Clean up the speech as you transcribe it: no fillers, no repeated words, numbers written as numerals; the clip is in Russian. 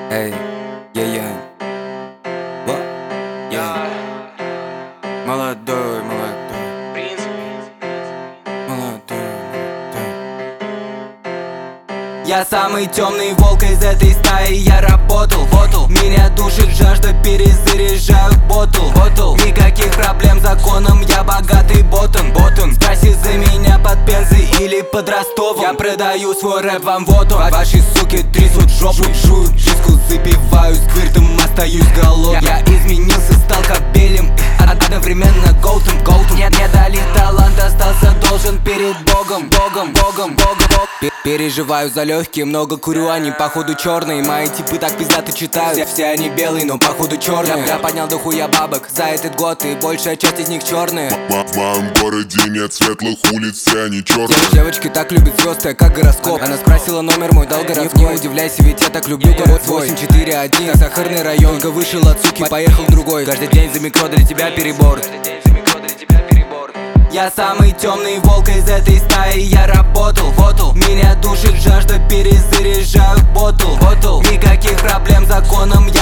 Эй, я. Молодой. Я самый темный волк из этой стаи, я работал. Меня душит жажда, перезаряжаю ботл. Никаких проблем с законом, я богатый ботан. Спроси за меня под Пензой или под Ростовом. Я продаю свой рэп вам вот он. Ваши суки трясут жопу, жуют чиску, запиваю сквиртом, остаюсь голодным. Я изменился, стал кобелем, одновременно голтом. Мне дали талант, остался должен перед Богом. Переживаю за легкие, много курю, они походу черные. Мои типы так пиздато читают, все они белые, но походу черные. Я поднял до хуя бабок за этот год, и большая часть из них черные. В моем городе нет светлых улиц, все они черные. Девочки так любят звезды, как гороскоп. Она спросила номер мой, дал городской. Не удивляйся, ведь я так люблю город свой. 841, Сахарный район. Только вышел от суки, поехал в другой. Каждый день за микро для тебя перебор. Я самый темный волк из этой стаи, я работал. Меня душит жажда, перезаряжаю ботл. Никаких проблем с законом,